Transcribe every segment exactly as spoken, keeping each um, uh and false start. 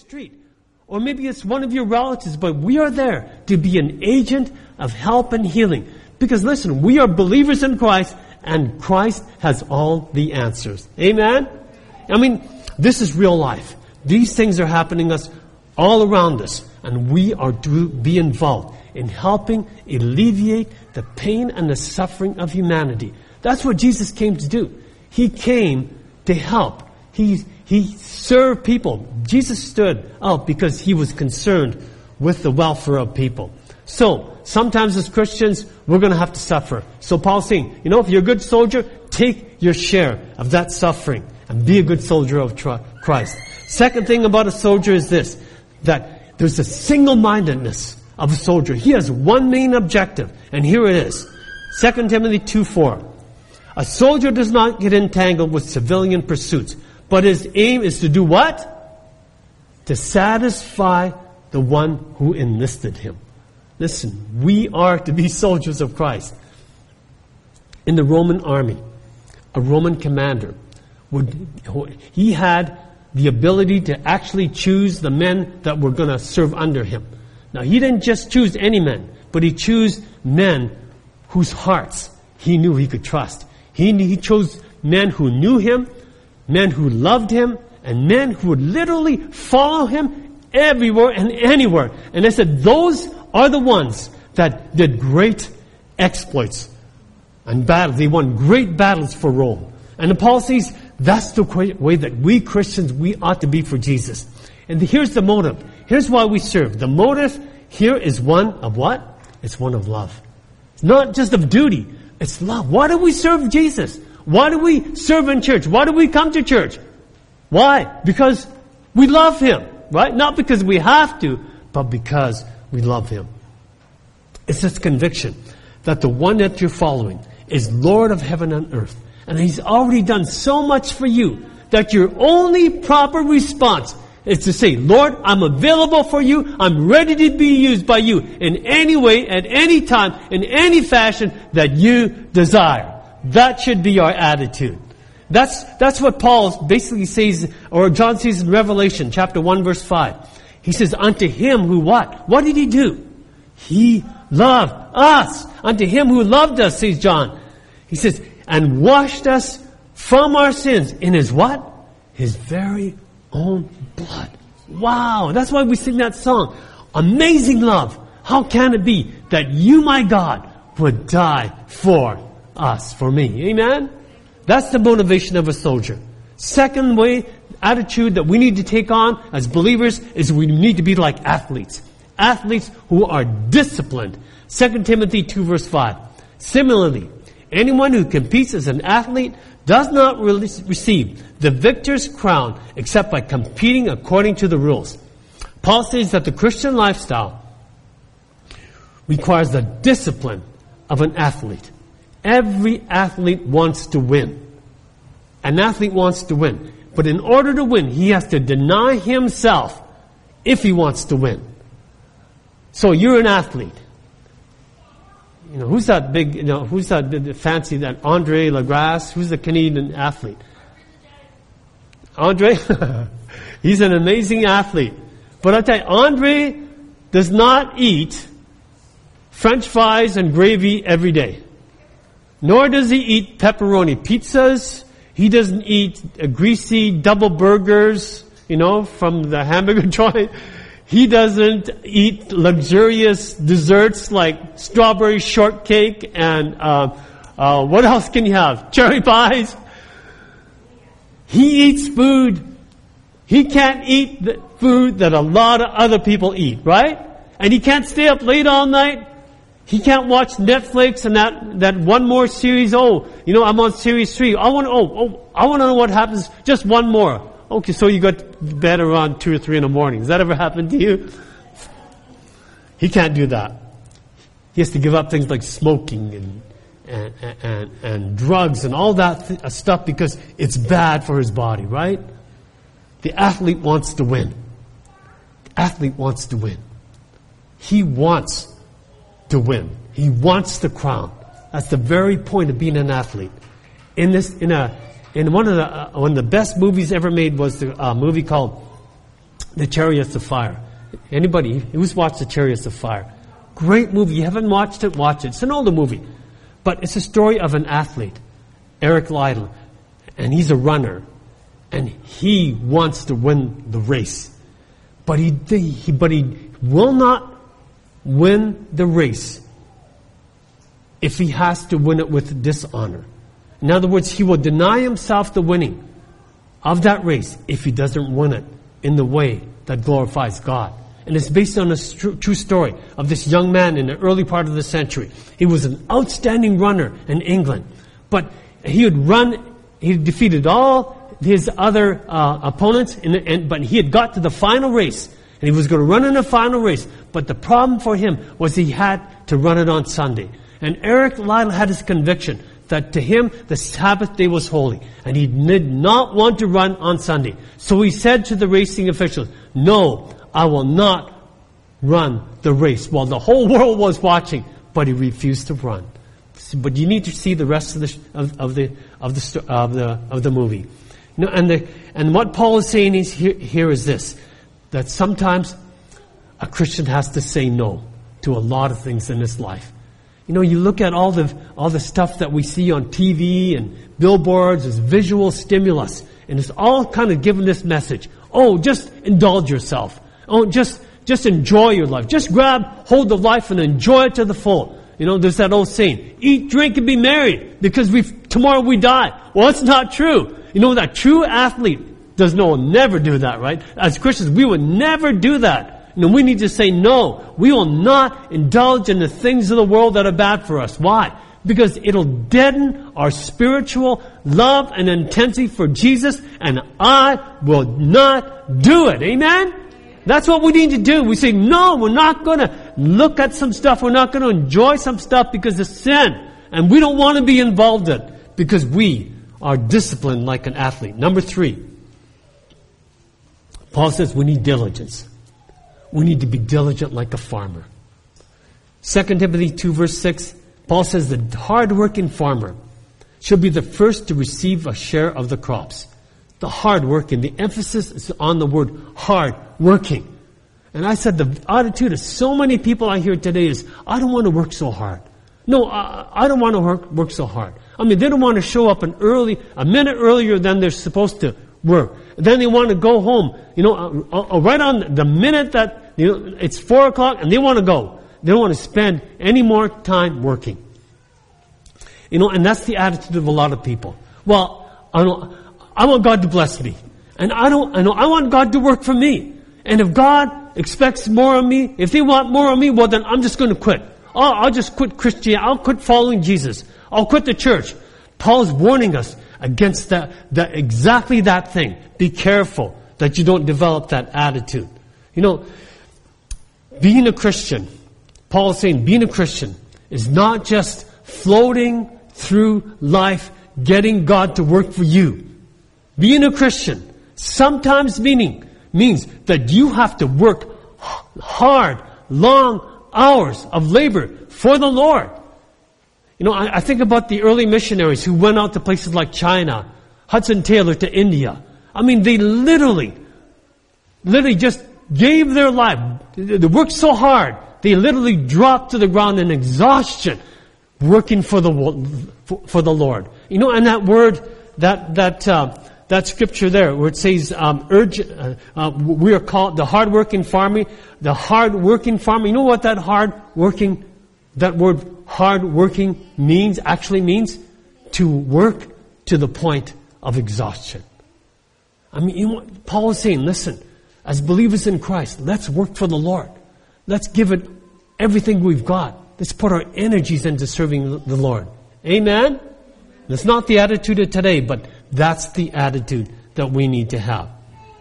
street. Or maybe it's one of your relatives, but we are there to be an agent of help and healing. Because listen, we are believers in Christ, and Christ has all the answers. Amen? I mean, this is real life. These things are happening us all around us, and we are to be involved in helping alleviate the pain and the suffering of humanity. That's what Jesus came to do. He came to help. He, he served people. Jesus stood out because he was concerned with the welfare of people. So, sometimes as Christians, we're going to have to suffer. So Paul's saying, you know, if you're a good soldier, take your share of that suffering and be a good soldier of Christ. Second thing about a soldier is this, that there's a single-mindedness of a soldier. He has one main objective, and here it is. Second Timothy two four. A soldier does not get entangled with civilian pursuits, but his aim is to do what? To satisfy the one who enlisted him. Listen, we are to be soldiers of Christ. In the Roman army, a Roman commander, would he had the ability to actually choose the men that were going to serve under him. Now, he didn't just choose any men, but he chose men whose hearts he knew he could trust. He, he chose men who knew him, men who loved him, and men who would literally follow him everywhere and anywhere. And I said, those are the ones that did great exploits and battles. They won great battles for Rome. And Paul says, that's the way that we Christians, we ought to be for Jesus. And here's the motive. Here's why we serve. The motive here is one of what? It's one of love. It's not just of duty. It's love. Why do we serve Jesus? Why do we serve in church? Why do we come to church? Why? Because we love Him, right? Not because we have to, but because we love Him. It's this conviction that the one that you're following is Lord of heaven and earth. And He's already done so much for you that your only proper response is to say, Lord, I'm available for you. I'm ready to be used by you in any way, at any time, in any fashion that you desire. That should be our attitude. That's, that's what Paul basically says, or John says in Revelation chapter one verse five. He says, unto Him who what? What did He do? He loved us. Unto Him who loved us, says John. He says, and washed us from our sins in His what? His very own blood. Wow. That's why we sing that song. Amazing love. How can it be that you, my God, would die for us, for me? Amen? That's the motivation of a soldier. Second way, attitude that we need to take on as believers is we need to be like athletes. Athletes who are disciplined. Second Timothy two verse five. Similarly, anyone who competes as an athlete does not re- receive the victor's crown except by competing according to the rules. Paul says that the Christian lifestyle requires the discipline of an athlete. Every athlete wants to win. An athlete wants to win. But in order to win, he has to deny himself if he wants to win. So you're an athlete. You know, who's that big, you know, who's that the, the fancy, that Andre Lagrange? Who's the Canadian athlete? Andre? He's an amazing athlete. But I tell you, Andre does not eat French fries and gravy every day. Nor does he eat pepperoni pizzas. He doesn't eat uh, greasy double burgers, you know, from the hamburger joint. He doesn't eat luxurious desserts like strawberry shortcake and uh, uh, what else can you have? Cherry pies. He eats food. He can't eat the food that a lot of other people eat, right? And he can't stay up late all night. He can't watch Netflix and that, that one more series. Oh, you know, I'm on series three. I want to, oh, oh, I want to know what happens. Just one more. Okay, so you got to bed around two or three in the morning. Has that ever happened to you? He can't do that. He has to give up things like smoking and and and, and drugs and all that th- stuff because it's bad for his body, right? The athlete wants to win. The athlete wants to win. He wants to win. He wants the crown. That's the very point of being an athlete. In this, in a, in one of the uh, one of the best movies ever made was the uh, movie called The Chariots of Fire. Anybody who's watched The Chariots of Fire? Great movie. You haven't watched it, watch it. It's an older movie. But it's a story of an athlete, Eric Liddell. And he's a runner. And he wants to win the race. But he, he, but he will not win the race if he has to win it with dishonor. In other words, he will deny himself the winning of that race if he doesn't win it in the way that glorifies God. And it's based on a true story of this young man in the early part of the century. He was an outstanding runner in England. But he would run, he defeated all his other uh, opponents, in the, and, but he had got to the final race. And he was going to run in the final race. But the problem for him was he had to run it on Sunday. And Eric Liddell had his conviction that to him the Sabbath day was holy. And he did not want to run on Sunday. So he said to the racing officials, "No, I will not run the race." Well, the whole world was watching, but he refused to run. But you need to see the rest of the of, of the of the of the of the movie. You know, and the and what Paul is saying is here, here is this: that sometimes a Christian has to say no to a lot of things in his life. You know, you look at all the all the stuff that we see on T V and billboards as visual stimulus, and it's all kind of given this message: oh, just indulge yourself. Oh, just just enjoy your life. Just grab hold of life and enjoy it to the full. You know, there's that old saying: eat, drink, and be merry, because we tomorrow we die. Well, it's not true. You know, that true athlete does no never do that, right? As Christians, we would never do that. You know, we need to say no. We will not indulge in the things of the world that are bad for us. Why? Because it'll deaden our spiritual love and intensity for Jesus, and I will not do it. Amen? That's what we need to do. We say, no, we're not going to look at some stuff. We're not going to enjoy some stuff because it's sin. And we don't want to be involved in it because we are disciplined like an athlete. Number three, Paul says we need diligence. We need to be diligent like a farmer. Second Timothy two verse six, Paul says the hard-working farmer should be the first to receive a share of the crops. The hard working, the emphasis is on the word hard working. And I said the attitude of so many people I hear today is, I don't want to work so hard. No, I, I don't want to work, work so hard. I mean, they don't want to show up an early, a minute earlier than they're supposed to work. Then they want to go home, you know, uh, uh, right on the minute that, you know, it's four o'clock and they want to go. They don't want to spend any more time working. You know, and that's the attitude of a lot of people. Well, I don't, I want God to bless me. And I don't, I know, I want God to work for me. And if God expects more of me, if they want more of me, well then I'm just going to quit. Oh, I'll just quit Christianity. I'll quit following Jesus. I'll quit the church. Paul's warning us against that, that, exactly that thing. Be careful that you don't develop that attitude. You know, being a Christian, Paul is saying being a Christian is not just floating through life, getting God to work for you. Being a Christian sometimes meaning means that you have to work hard, long hours of labor for the Lord. You know, I, I think about the early missionaries who went out to places like China, Hudson Taylor to India. I mean, they literally, literally just gave their life. They worked so hard, they literally dropped to the ground in exhaustion, working for the for, for the Lord. You know, and that word, that that uh, that scripture there, where it says, um, "Urge," uh, uh, we are called the hard-working farmer. The hard-working farmer. You know what that hard-working, that word hard-working means? Actually means to work to the point of exhaustion. I mean, you know what Paul is saying? Listen, as believers in Christ, let's work for the Lord. Let's give it everything we've got. Let's put our energies into serving the Lord. Amen? That's not the attitude of today, but that's the attitude that we need to have.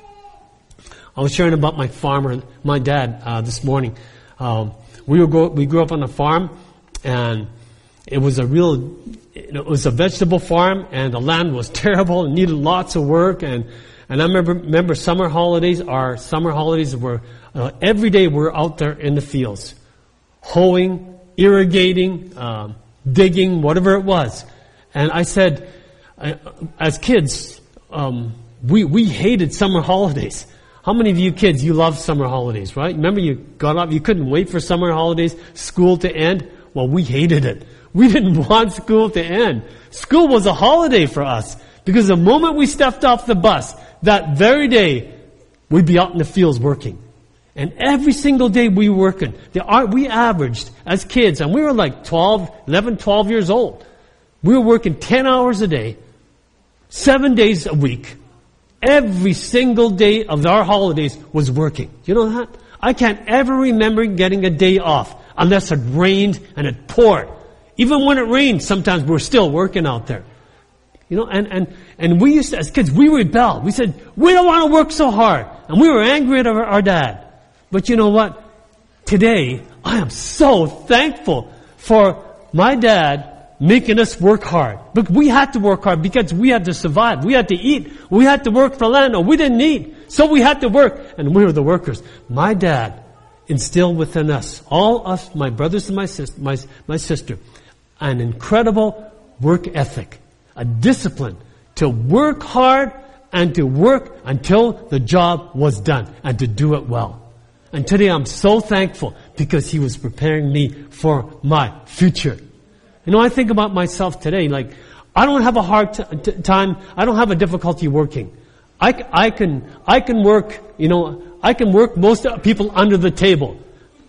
I was sharing about my farmer, my dad, uh, this morning. Um, we were go, we grew up on a farm, and it was a real, it was a vegetable farm, and the land was terrible and needed lots of work. And and I remember remember summer holidays. Our summer holidays were uh, every day we're out there in the fields, hoeing, irrigating, um, digging, whatever it was. And I said, uh, as kids, um, we we hated summer holidays. How many of you kids, you love summer holidays, right? Remember you got up, you couldn't wait for summer holidays, school to end? Well, we hated it. We didn't want school to end. School was a holiday for us because the moment we stepped off the bus, that very day, we'd be out in the fields working. And every single day we were working. The, we averaged as kids, and we were like twelve, eleven, twelve years old. We were working ten hours a day, seven days a week. Every single day of our holidays was working. You know that? I can't ever remember getting a day off unless it rained and it poured. Even when it rained, sometimes we're still working out there. You know, and, and, and we used to, as kids, we rebelled. We said, we don't want to work so hard. And we were angry at our, our dad. But you know what? Today, I am so thankful for my dad making us work hard. But we had to work hard because we had to survive. We had to eat. We had to work for land. Or we didn't eat. So we had to work. And we were the workers. My dad instilled within us, all us, my brothers and my, sis, my, my sister, an incredible work ethic. A discipline to work hard and to work until the job was done and to do it well. And today I'm so thankful because he was preparing me for my future. You know, I think about myself today, like, I don't have a hard t- t- time, I don't have a difficulty working. I, I can, I can work, you know, I can work most people under the table.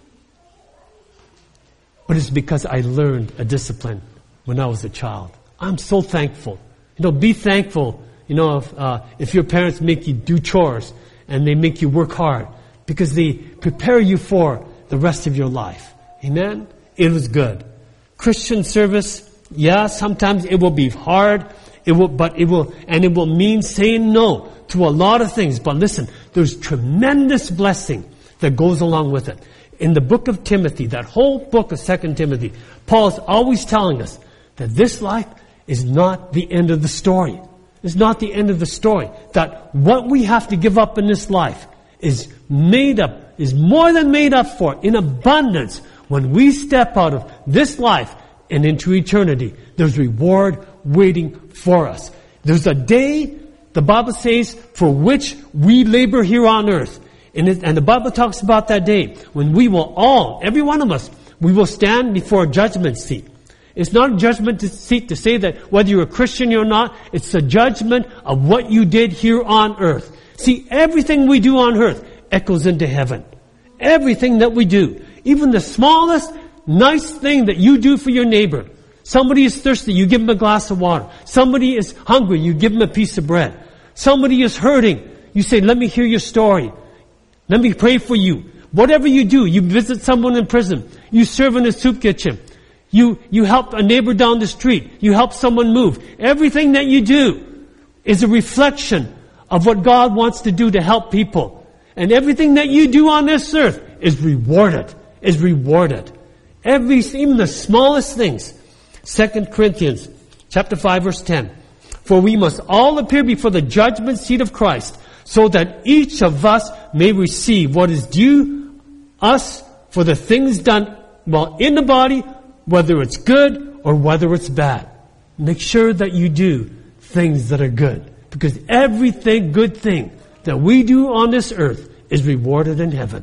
But it's because I learned a discipline when I was a child. I'm so thankful. You know, be thankful, you know, if, uh, if your parents make you do chores and they make you work hard because they prepare you for the rest of your life. Amen? It was good. Christian service, yeah, sometimes it will be hard, it will, but it will, and it will mean saying no to a lot of things. But listen, there's tremendous blessing that goes along with it. In the book of Timothy, that whole book of Second Timothy, Paul's always telling us that this life is not the end of the story. It's not the end of the story. That what we have to give up in this life is made up, is more than made up for in abundance when we step out of this life and into eternity. There's reward waiting for us. There's a day, the Bible says, for which we labor here on earth. And, it, and the Bible talks about that day when we will all, every one of us, we will stand before a judgment seat. It's not a judgment seat to say that whether you're a Christian or not, it's a judgment of what you did here on earth. See, everything we do on earth echoes into heaven. Everything that we do. Even the smallest nice thing that you do for your neighbor. Somebody is thirsty, you give them a glass of water. Somebody is hungry, you give them a piece of bread. Somebody is hurting, you say, let me hear your story. Let me pray for you. Whatever you do, you visit someone in prison. You serve in a soup kitchen. You, you help a neighbor down the street. You help someone move. Everything that you do is a reflection of what God wants to do to help people. And everything that you do on this earth is rewarded. Is rewarded. Every, even the smallest things. Second Corinthians chapter five verse ten. For we must all appear before the judgment seat of Christ, so that each of us may receive what is due us for the things done while in the body, whether it's good or whether it's bad. Make sure that you do things that are good. Because everything, good thing that we do on this earth is rewarded in heaven.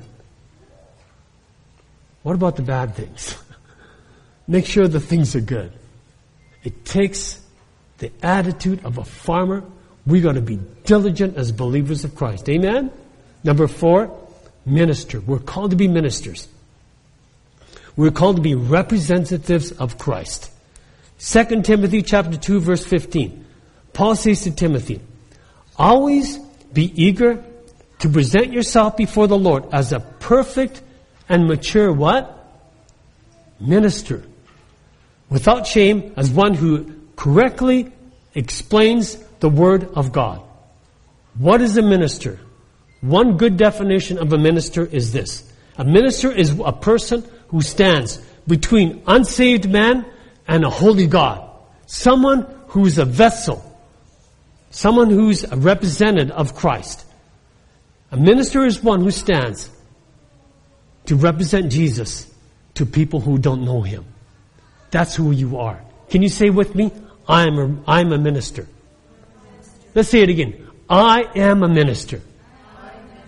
What about the bad things? Make sure the things are good. It takes the attitude of a farmer. We got to be diligent as believers of Christ. Amen? Number four, minister. We're called to be ministers. We're called to be representatives of Christ. Second Timothy chapter two verse fifteen. Paul says to Timothy, always be eager to present yourself before the Lord as a perfect and mature what? Minister. Without shame, as one who correctly explains the Word of God. What is a minister? One good definition of a minister is this. A minister is a person who stands between unsaved man and a holy God. Someone who's a vessel. Someone who's a representative of Christ. A minister is one who stands to represent Jesus to people who don't know Him. That's who you are. Can you say with me? I am a, I'm a minister. Let's say it again. I am a minister.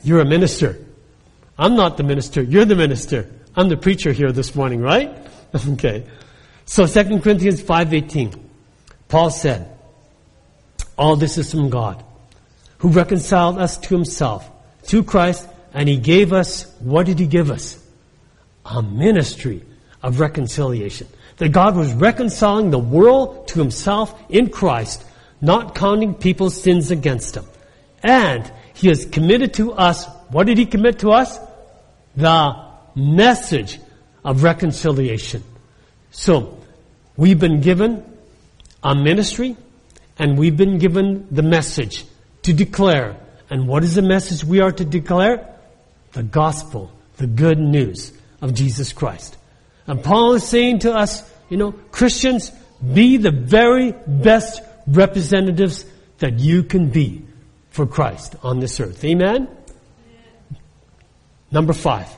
You're a minister. I'm not the minister. You're the minister. I'm the preacher here this morning, right? Okay. So Second Corinthians five eighteen. Paul said, all this is from God, who reconciled us to himself, to Christ, and he gave us, what did he give us? A ministry of reconciliation. That God was reconciling the world to himself in Christ, not counting people's sins against him. And he has committed to us, what did he commit to us? The message of reconciliation. So, we've been given a ministry, and we've been given the message to declare. And what is the message we are to declare? The gospel, the good news of Jesus Christ. And Paul is saying to us, you know, Christians, be the very best representatives that you can be for Christ on this earth. Amen? Number five.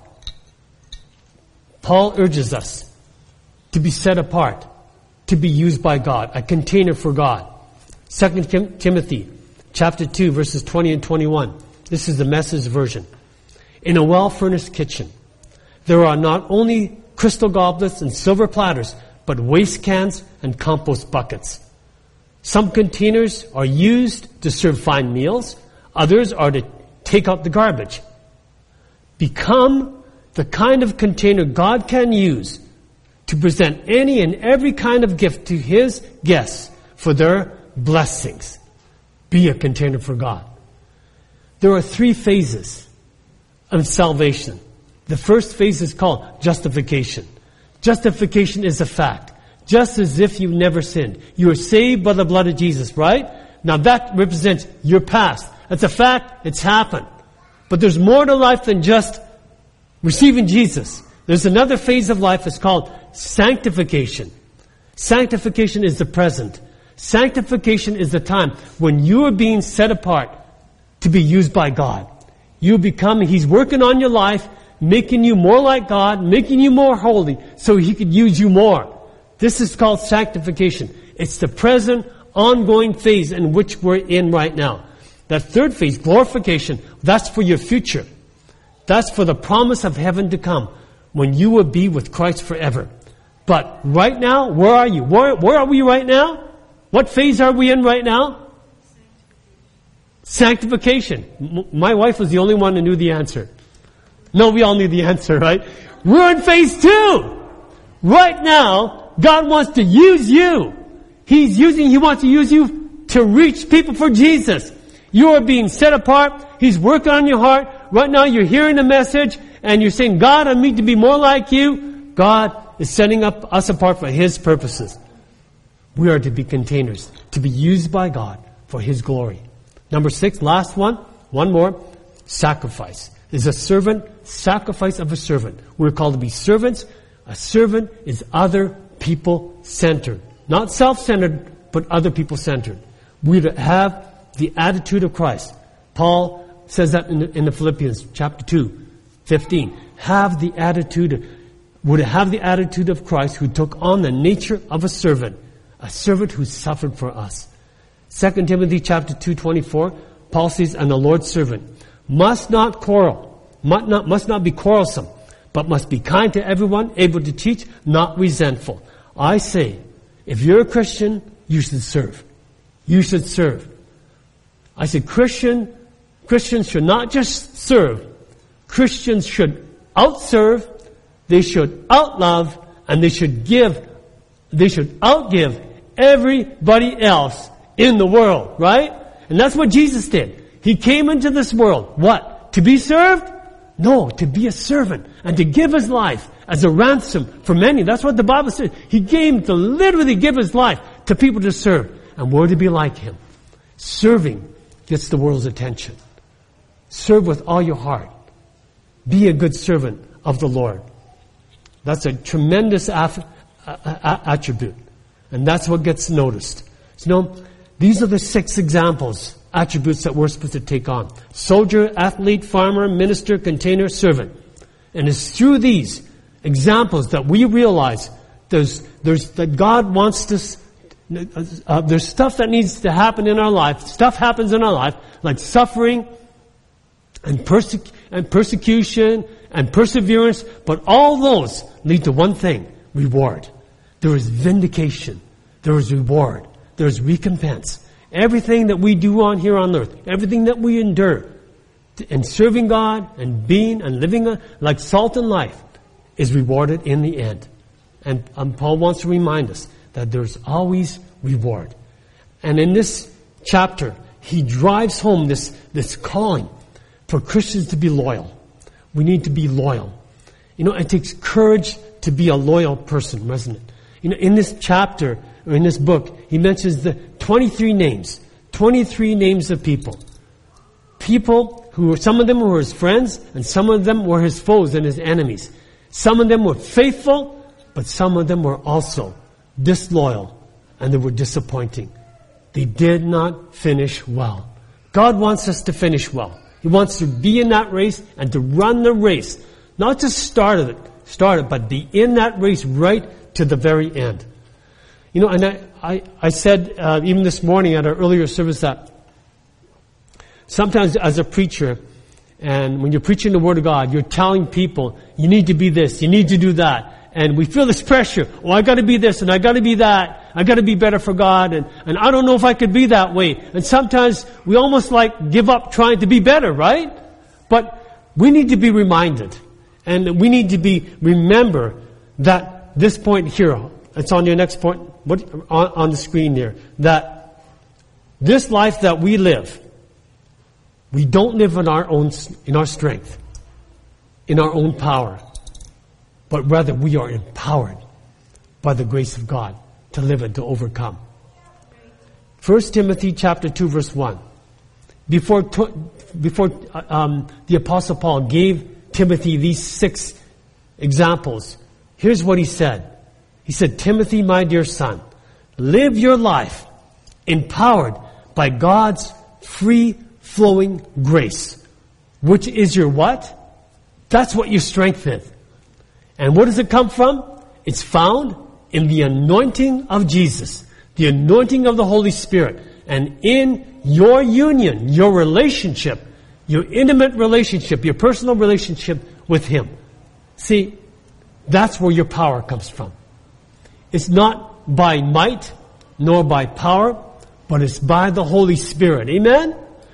Paul urges us to be set apart, to be used by God, a container for God. Second Timothy chapter two, verses twenty and twenty-one. This is the Message version. In a well-furnished kitchen, there are not only crystal goblets and silver platters, but waste cans and compost buckets. Some containers are used to serve fine meals. Others are to take out the garbage. Become the kind of container God can use to present any and every kind of gift to His guests for their blessings. Be a container for God. There are three phases of salvation. The first phase is called justification. Justification is a fact. Just as if you never sinned. You are saved by the blood of Jesus, right? Now that represents your past. It's a fact. It's happened. But there's more to life than just receiving Jesus. There's another phase of life. It's called sanctification. Sanctification is the present. Sanctification is the time when you are being set apart to be used by God. You become, He's working on your life, making you more like God, making you more holy, so He could use you more. This is called sanctification. It's the present, ongoing phase in which we're in right now. That third phase, glorification, that's for your future. That's for the promise of heaven to come, when you will be with Christ forever. But right now, where are you? Where, where are we right now? What phase are we in right now? Sanctification. M- my wife was the only one who knew the answer. No, we all knew the answer, right? We're in phase two. Right now, God wants to use you. He's using, He wants to use you to reach people for Jesus. You are being set apart. He's working on your heart. Right now you're hearing the message and you're saying, God, I need to be more like you. God is setting up us apart for His purposes. We are to be containers, to be used by God for His glory. Number six, last one, one more, sacrifice. Is a servant, sacrifice of a servant. We're called to be servants. A servant is other people centered. Not self-centered, but other people centered. We have the attitude of Christ. Paul says that in the, in the Philippians chapter two, fifteen. Have the attitude, would have the attitude of Christ, who took on the nature of a servant. A servant who suffered for us. Second Timothy chapter two, twenty-four. Paul says, and the Lord's servant must not quarrel, must not, must not be quarrelsome, but must be kind to everyone, able to teach, not resentful. I say, if you're a Christian, you should serve. You should serve. I said, Christian, Christians should not just serve. Christians should outserve, they should outlove, and they should give, they should outgive everybody else in the world, right? And that's what Jesus did. He came into this world. What? To be served? No, to be a servant and to give His life as a ransom for many. That's what the Bible says. He came to literally give His life to people to serve. And we're to be like Him. Serving gets the world's attention. Serve with all your heart. Be a good servant of the Lord. That's a tremendous af- a- a- attribute. And that's what gets noticed. So, you know, these are the six examples, attributes that we're supposed to take on. Soldier, athlete, farmer, minister, container, servant. And it's through these examples that we realize there's, there's, that God wants us, uh, there's stuff that needs to happen in our life. Stuff happens in our life, like suffering, and, perse- and persecution and perseverance, but all those lead to one thing, reward. There is vindication. There is reward. There is recompense. Everything that we do on here on earth, everything that we endure, and serving God and being and living a, like salt in life is rewarded in the end. And um, Paul wants to remind us that there's always reward. And in this chapter, he drives home this, this calling for Christians to be loyal. We need to be loyal. You know, it takes courage to be a loyal person, doesn't it? You know, in this chapter, or in this book, he mentions the twenty-three names. twenty-three names of people. People who were, some of them were his friends, and some of them were his foes and his enemies. Some of them were faithful, but some of them were also disloyal, and they were disappointing. They did not finish well. God wants us to finish well. He wants to be in that race and to run the race. Not just start it, start it, but be in that race right to the very end. You know, and I, I, I said uh, even this morning at our earlier service that sometimes as a preacher, and when you're preaching the Word of God, you're telling people, you need to be this, you need to do that. And we feel this pressure. Oh, I gotta be this and I gotta be that. I gotta be better for God. And, and I don't know if I could be that way. And sometimes we almost like give up trying to be better, right? But we need to be reminded. And we need to be, remember that this point here, it's on your next point, what, on, on the screen there, that this life that we live, we don't live in our own, in our strength, in our own power, but rather we are empowered by the grace of God to live and to overcome. First Timothy chapter two verse one. Before, before um, the Apostle Paul gave Timothy these six examples, here's what he said. He said, Timothy, my dear son, live your life empowered by God's free-flowing grace, which is your what? That's what your strength is. And where does it come from? It's found in the anointing of Jesus, the anointing of the Holy Spirit, and in your union, your relationship, your intimate relationship, your personal relationship with Him. See, that's where your power comes from. It's not by might, nor by power, but it's by the Holy Spirit. Amen?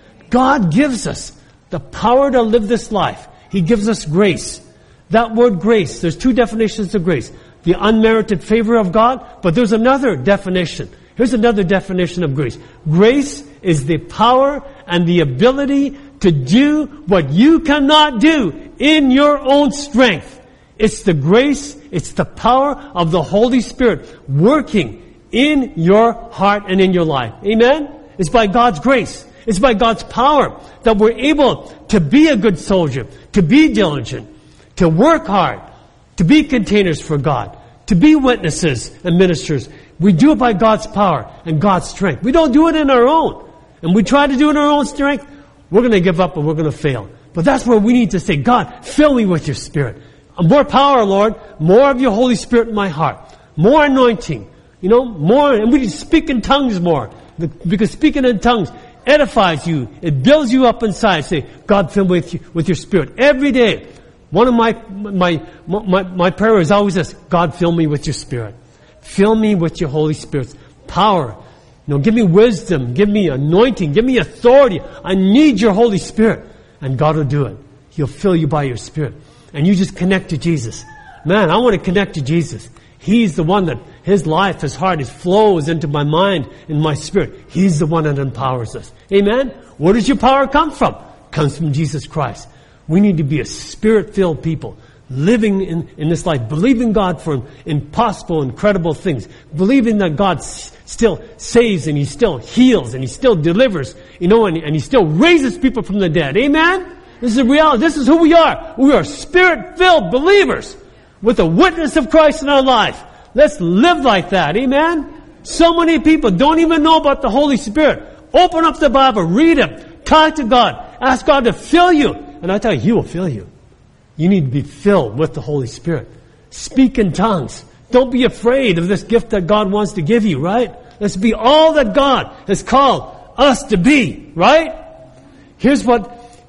God gives us the power to live this life. He gives us grace. That word grace, there's two definitions of grace. The unmerited favor of God, but there's another definition. Here's another definition of grace. Grace is the power and the ability to do what you cannot do in your own strength. It's the grace, it's the power of the Holy Spirit working in your heart and in your life. Amen? It's by God's grace. It's by God's power that we're able to be a good soldier, to be diligent, to work hard, to be containers for God, to be witnesses and ministers. We do it by God's power and God's strength. We don't do it in our own. And we try to do it in our own strength, we're going to give up and we're going to fail. But that's where we need to say, God, fill me with your Spirit. More power, Lord. More of your Holy Spirit in my heart. More anointing. You know, more, and we need to speak in tongues more. Because speaking in tongues edifies you. It builds you up inside. Say, God, fill me with, you, with your Spirit. Every day. One of my, my, my, my prayer is always this, God, fill me with your Spirit. Fill me with your Holy Spirit's power. You know, give me wisdom. Give me anointing. Give me authority. I need your Holy Spirit. And God will do it. He'll fill you by your Spirit. And you just connect to Jesus. Man, I want to connect to Jesus. He's the one that His life, His heart, His flows into my mind and my spirit. He's the one that empowers us. Amen? Where does your power come from? It comes from Jesus Christ. We need to be a Spirit-filled people, living in, in this life, believing God for impossible, incredible things, believing that God s- still saves and He still heals and He still delivers, you know, and, and He still raises people from the dead. Amen? This is the reality. This is who we are. We are Spirit-filled believers with a witness of Christ in our life. Let's live like that. Amen? So many people don't even know about the Holy Spirit. Open up the Bible, read it, talk to God, ask God to fill you. And I tell you, He will fill you. You need to be filled with the Holy Spirit. Speak in tongues. Don't be afraid of this gift that God wants to give you, right? Let's be all that God has called us to be, right? Here's what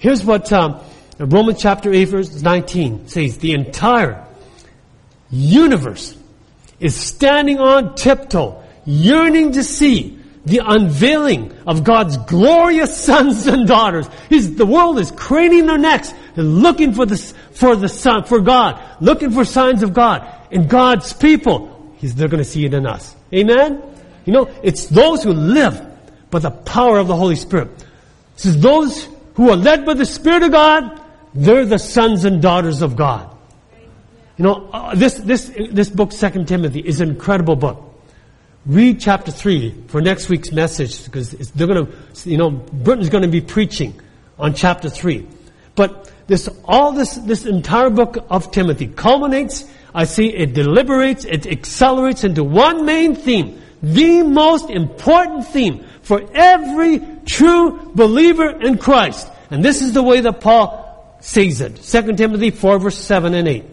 Here's what um, Romans chapter eight verse nineteen says. The entire universe is standing on tiptoe, yearning to see the unveiling of God's glorious sons and daughters. He's, the world is craning their necks and looking for the, for the Son, for God, looking for signs of God. And God's people, He's, they're going to see it in us. Amen? You know, it's those who live by the power of the Holy Spirit. It says those who are led by the Spirit of God, they're the sons and daughters of God. You know, uh, this, this, this book, Second Timothy, is an incredible book. Read chapter three for next week's message, because it's, they're going to, you know, Britain's going to be preaching on chapter three. But this, all this, this entire book of Timothy culminates, I see it deliberates, it accelerates into one main theme, the most important theme for every true believer in Christ. And this is the way that Paul says it. Second Timothy four verse seven and eight.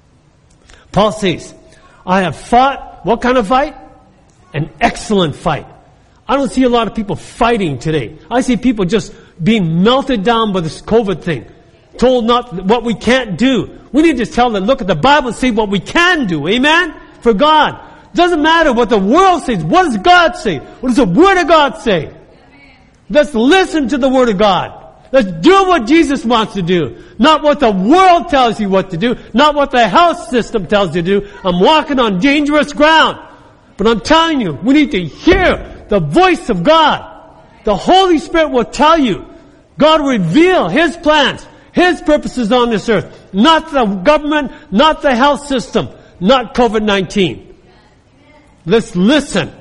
Paul says, I have fought, what kind of fight? An excellent fight. I don't see a lot of people fighting today. I see people just being melted down by this COVID thing. Told not what we can't do. We need to tell them, look at the Bible and see what we can do. Amen? For God. Doesn't matter what the world says. What does God say? What does the Word of God say? Amen. Let's listen to the Word of God. Let's do what Jesus wants to do. Not what the world tells you what to do. Not what the health system tells you to do. I'm walking on dangerous ground. But I'm telling you, we need to hear the voice of God. The Holy Spirit will tell you. God will reveal His plans, His purposes on this earth. Not the government, not the health system, not COVID nineteen. Let's listen.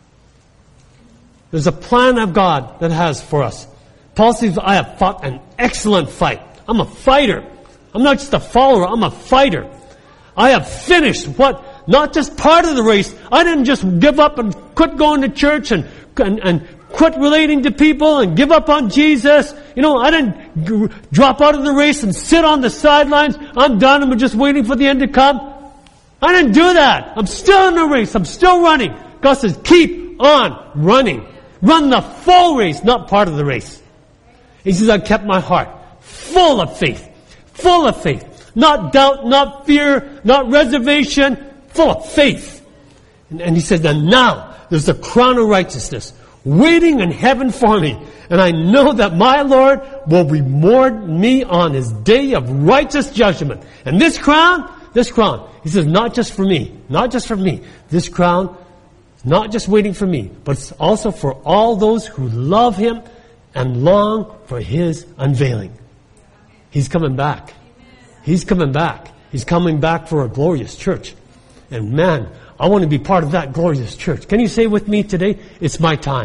There's a plan of God that has for us. Paul says, I have fought an excellent fight. I'm a fighter. I'm not just a follower, I'm a fighter. I have finished what? Not just part of the race. I didn't just give up and quit going to church and, and, and quit relating to people and give up on Jesus. You know, I didn't g- drop out of the race and sit on the sidelines. I'm done. I'm just waiting for the end to come. I didn't do that. I'm still in the race. I'm still running. God says, keep on running. Run the full race, not part of the race. He says, I kept my heart full of faith. Full of faith. Not doubt, not fear, not reservation. Full of faith. And, and he says, and now there's a crown of righteousness waiting in heaven for me. And I know that my Lord will reward me on His day of righteous judgment. And this crown, this crown, he says, not just for me, not just for me. This crown is not just waiting for me, but it's also for all those who love Him and long for His unveiling. He's coming back. He's coming back. He's coming back for a glorious church. And man, I want to be part of that glorious church. Can you say with me today, it's my time.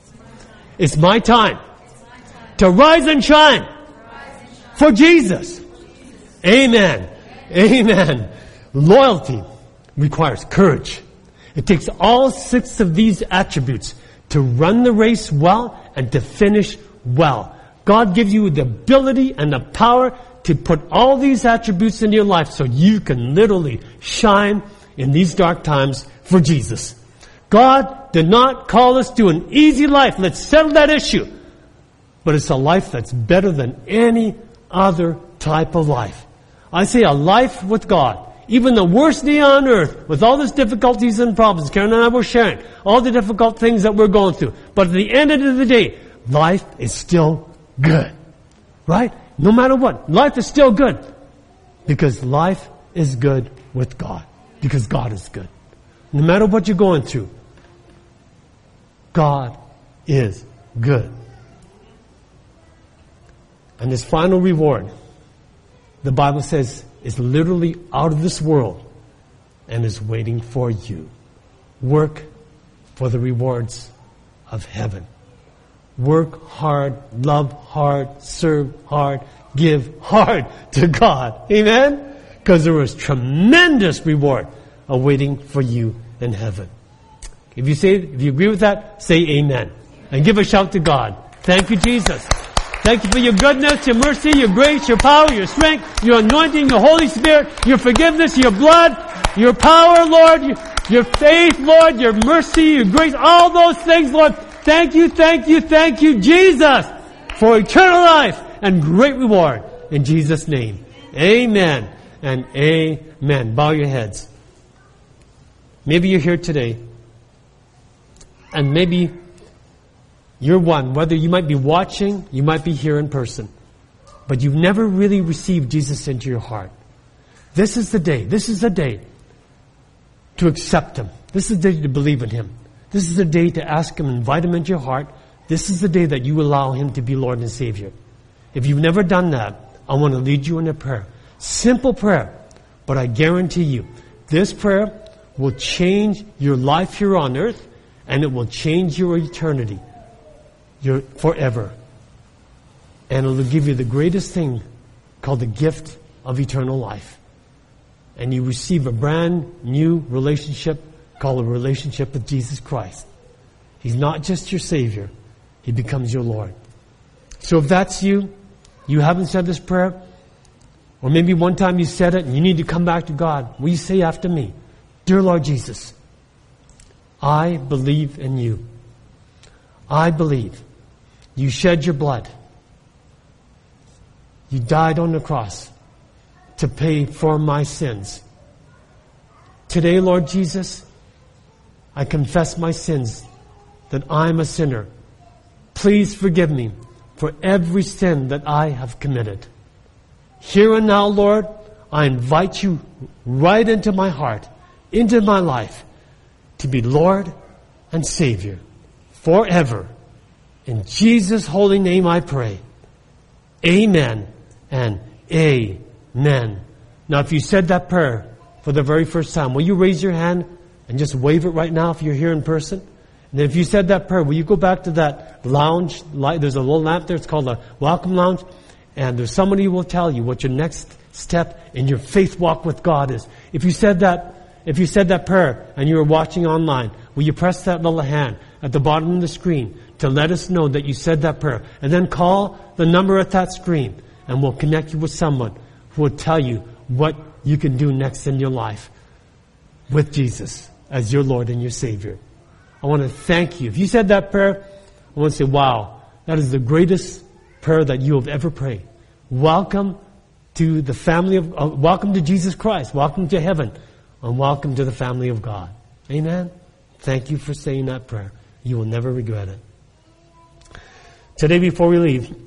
It's my time to rise and shine for Jesus. Amen. Amen. Loyalty requires courage. It takes all six of these attributes to run the race well and to finish well. God gives you the ability and the power to put all these attributes in your life so you can literally shine in these dark times for Jesus. God did not call us to an easy life. Let's settle that issue. But it's a life that's better than any other type of life. I say a life with God. Even the worst day on earth, with all these difficulties and problems, Karen and I were sharing, all the difficult things that we're going through. But at the end of the day, life is still good. Right? No matter what, life is still good. Because life is good with God. Because God is good. No matter what you're going through, God is good. And this final reward, the Bible says, is literally out of this world and is waiting for you. Work for the rewards of heaven. Work hard, love hard, serve hard, give hard to God. Amen? Because there is tremendous reward awaiting for you in heaven. If you say, if you agree with that, say amen. And give a shout to God. Thank you, Jesus. Thank you for your goodness, your mercy, your grace, your power, your strength, your anointing, your Holy Spirit, your forgiveness, your blood, your power, Lord, your, your faith, Lord, your mercy, your grace, all those things, Lord. Thank you, thank you, thank you, Jesus, for eternal life and great reward. In Jesus' name. Amen and amen. Bow your heads. Maybe you're here today, and maybe you're one, whether you might be watching, you might be here in person, but you've never really received Jesus into your heart. This is the day. This is the day to accept Him. This is the day to believe in Him. This is the day to ask Him, invite Him into your heart. This is the day that you allow Him to be Lord and Savior. If you've never done that, I want to lead you in a prayer. Simple prayer, but I guarantee you, this prayer will change your life here on earth, and it will change your eternity, your forever. And it will give you the greatest thing called the gift of eternal life. And you receive a brand new relationship called a relationship with Jesus Christ. He's not just your Savior. He becomes your Lord. So if that's you, you haven't said this prayer, or maybe one time you said it and you need to come back to God, will you say after me, Dear Lord Jesus, I believe in you. I believe you shed your blood. You died on the cross to pay for my sins. Today, Lord Jesus, I confess my sins, that I'm a sinner. Please forgive me for every sin that I have committed. Here and now, Lord, I invite you right into my heart, into my life, to be Lord and Savior forever. In Jesus' holy name I pray. Amen and amen. Now, if you said that prayer for the very first time, will you raise your hand and just wave it right now if you're here in person? And if you said that prayer, will you go back to that lounge? There's a little lamp there. It's called a welcome lounge. And there's somebody who will tell you what your next step in your faith walk with God is. If you said that, if you said that prayer and you were watching online, will you press that little hand at the bottom of the screen to let us know that you said that prayer? And then call the number at that screen, and we'll connect you with someone who will tell you what you can do next in your life with Jesus as your Lord and your Savior. I want to thank you. If you said that prayer, I want to say, wow, that is the greatest prayer that you have ever prayed. Welcome to the family of, uh, welcome to Jesus Christ. Welcome to heaven. And welcome to the family of God. Amen? Thank you for saying that prayer. You will never regret it. Today, before we leave,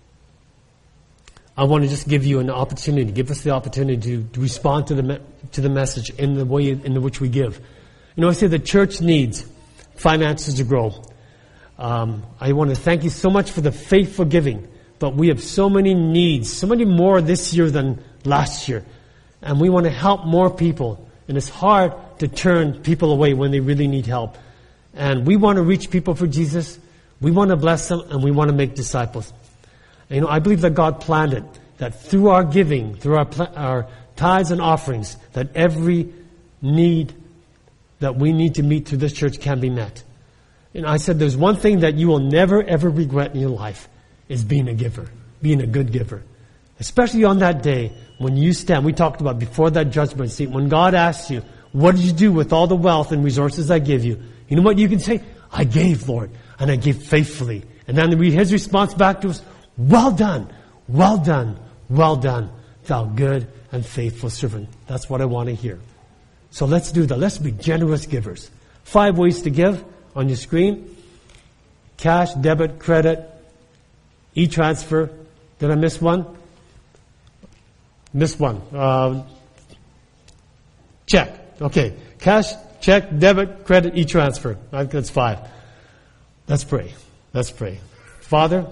I want to just give you an opportunity, give us the opportunity to, to respond to the me- to the message in the way in which we give. You know, I say the church needs finances to grow. Um, I want to thank you so much for the faithful giving, but we have so many needs, so many more this year than last year, and we want to help more people. And it's hard to turn people away when they really need help. And we want to reach people for Jesus. We want to bless them, and we want to make disciples. And, you know, I believe that God planned it, that through our giving, through our, pl- our tithes and offerings, that every need that we need to meet through this church can be met. And I said there's one thing that you will never, ever regret in your life is being a giver, being a good giver. Especially on that day when you stand, we talked about before that judgment seat, when God asks you, what did you do with all the wealth and resources I gave you? You know what you can say? I gave, Lord, and I gave faithfully. And then his response back to us, well done, well done, well done, thou good and faithful servant. That's what I want to hear. So let's do that. Let's be generous givers. Five ways to give on your screen. Cash, debit, credit, e-transfer. Did I miss one? Missed one. Um, check. Okay. Cash, check, debit, credit, e-transfer. I think that's five. Let's pray. Let's pray. Father,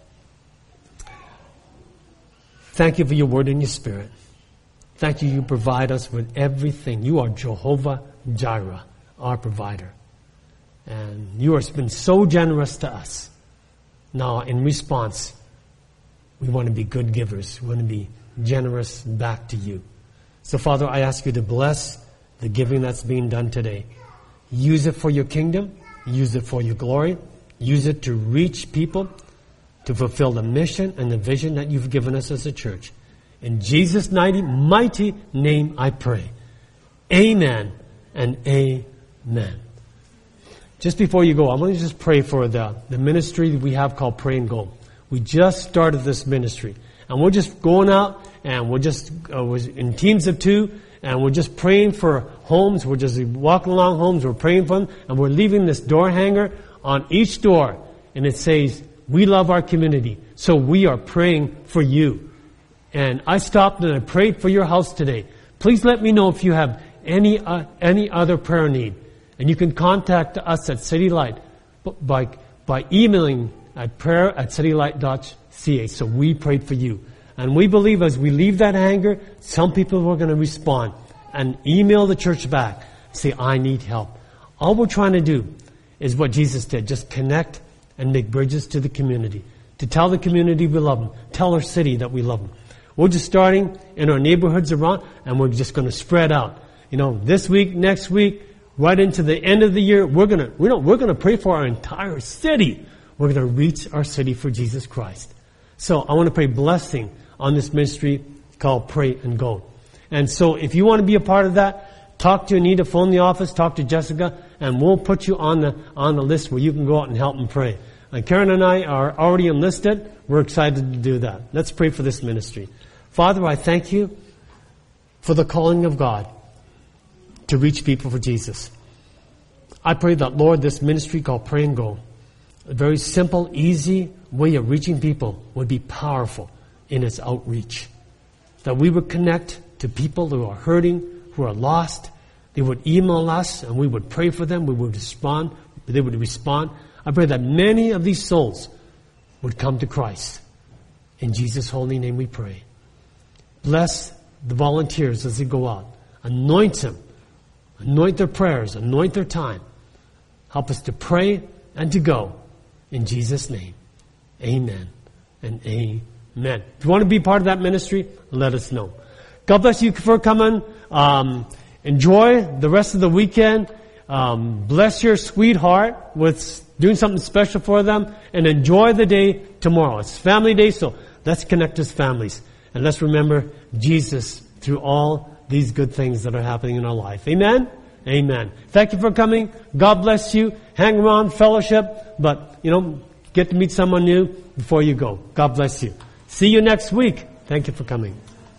thank you for your word and your spirit. Thank you, you provide us with everything. You are Jehovah Jireh, our provider. And you have been so generous to us. Now, in response, we want to be good givers. We want to be generous back to you. So, Father, I ask you to bless the giving that's being done today. Use it for your kingdom. Use it for your glory. Use it to reach people, to fulfill the mission and the vision that you've given us as a church. In Jesus' mighty, mighty name I pray. Amen and amen. Just before you go, I want to just pray for the, the ministry that we have called Pray and Go. We just started this ministry. And we're just going out and we're just uh, we're in teams of two and we're just praying for homes. We're just walking along homes. We're praying for them. And we're leaving this door hanger on each door. And it says, we love our community. So we are praying for you. And I stopped and I prayed for your house today. Please let me know if you have any uh, any other prayer need. And you can contact us at City Light by, by emailing at prayer at citylight dot c a. So we prayed for you. And we believe as we leave that hanger, some people are going to respond and email the church back. Say, I need help. All we're trying to do is what Jesus did. Just connect and make bridges to the community. To tell the community we love them. Tell our city that we love them. We're just starting in our neighborhoods around and we're just going to spread out. You know, this week, next week, right into the end of the year, we're going to, we know, we're going to pray for our entire city. We're going to reach our city for Jesus Christ. So I want to pray blessing on this ministry called Pray and Go. And so if you want to be a part of that, talk to Anita, phone the office, talk to Jessica, and we'll put you on the, on the list where you can go out and help and pray. And Karen and I are already enlisted. We're excited to do that. Let's pray for this ministry. Father, I thank you for the calling of God to reach people for Jesus. I pray that, Lord, this ministry called Pray and Go, a very simple, easy way of reaching people, would be powerful in its outreach. That we would connect to people who are hurting, who are lost. They would email us and we would pray for them. We would respond. They would respond. I pray that many of these souls would come to Christ. In Jesus' holy name we pray. Bless the volunteers as they go out. Anoint them. Anoint their prayers. Anoint their time. Help us to pray and to go. In Jesus' name. Amen and amen. If you want to be part of that ministry, let us know. God bless you for coming. Um, enjoy the rest of the weekend. Um, bless your sweetheart with doing something special for them. And enjoy the day tomorrow. It's family day, so let's connect as families. And let's remember Jesus through all these good things that are happening in our life. Amen? Amen. Thank you for coming. God bless you. Hang around, fellowship. But, you know, get to meet someone new before you go. God bless you. See you next week. Thank you for coming.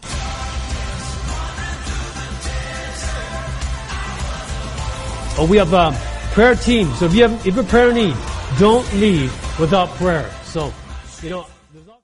Oh, we have a prayer team. So if you have, if you have a prayer need, don't leave without prayer. So, you know.